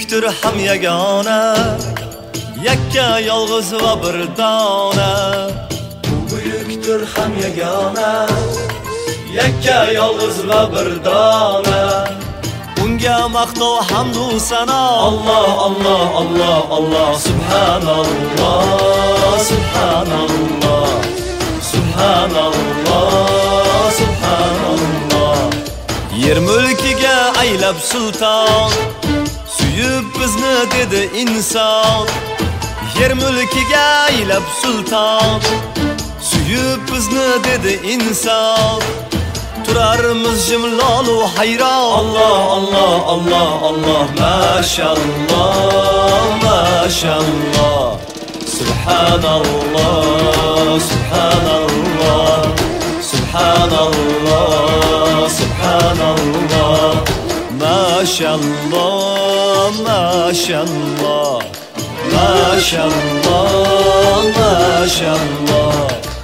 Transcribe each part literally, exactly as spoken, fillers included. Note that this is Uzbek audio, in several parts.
buyukdir ham yagona, yakka yolg'iz va bir dona. U buyukdir ham yagona, yakka yolg'iz va bir dona. Unga maqtov hamdu sano. Alloh Alloh Alloh Alloh subhanalloh subhanalloh subhanalloh subhanalloh. Yer mulkiga aylab sulton, suyib bizni dedi inson. Yer mulkiga aylab sulton, suyib bizni dedi inson. Turarmiz jimlolu hayron. Alloh Alloh Alloh Alloh mashallah mashallah subhanallah subhanallah subhanallah subhanallah mashallah mashallah mashallah mashallah.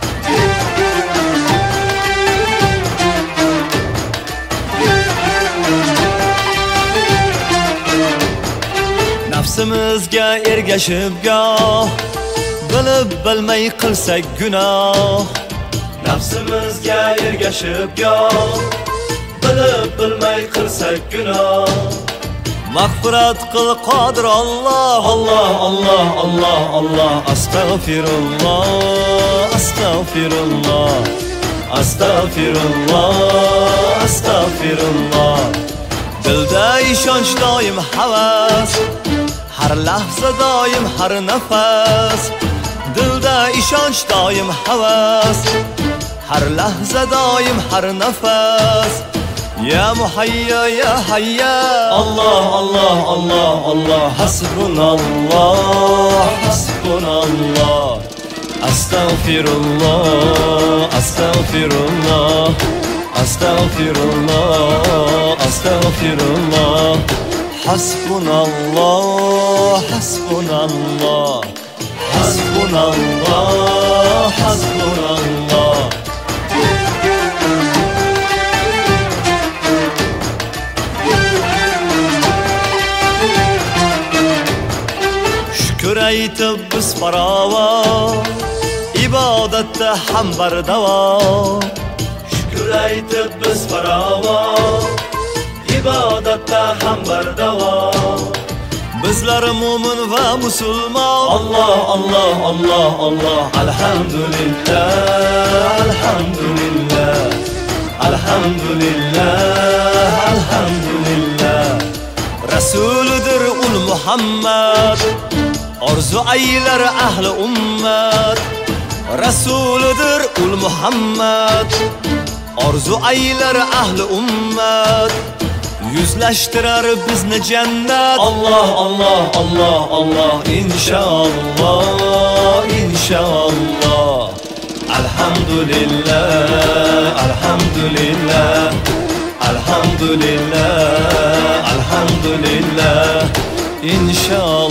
Nafsimizga ergashib goh, bilib bilmay qilsak gunoh. Nafsimizga ergashib goh, bilib bilmay qilsak gunoh. Mag'firat qil qodir Alloh. Alloh Alloh Alloh Alloh astagfirulloh astagfirulloh astagfirulloh astagfirulloh. Dilda ishonch doim havas, har lahza doim har nafas. Dilda ishonch doim havas, har lahza doim har nafas. Ya muhayya ya hayya. Alloh Alloh Alloh Alloh hasbunalloh hasbunallah astagfirullah astagfirullah astagfirullah astagfirullah. Hasbunallah hasbunallah hasbunallah hasbunallah. Shukr aytib biz farovon, ibodatda ham bardavom. Shukr aytib biz farovon, ibodatda ham bardavom. Bizlar mu'min va musulmon. Alloh Alloh Alloh Alloh alhamdulillah alhamdulillah alhamdulillah alhamdulillah. Rasulidir ul Muhammad, orzu aylar ahli ummat. Rasulidir ul Muhammad, orzu aylar ahli ummat. Yuzlashtirar bizni jannat. Alloh Alloh Alloh Alloh inshaalloh inshaalloh. Alhamdulillah alhamdulillah alhamdulillah alhamdulillah inshaalloh.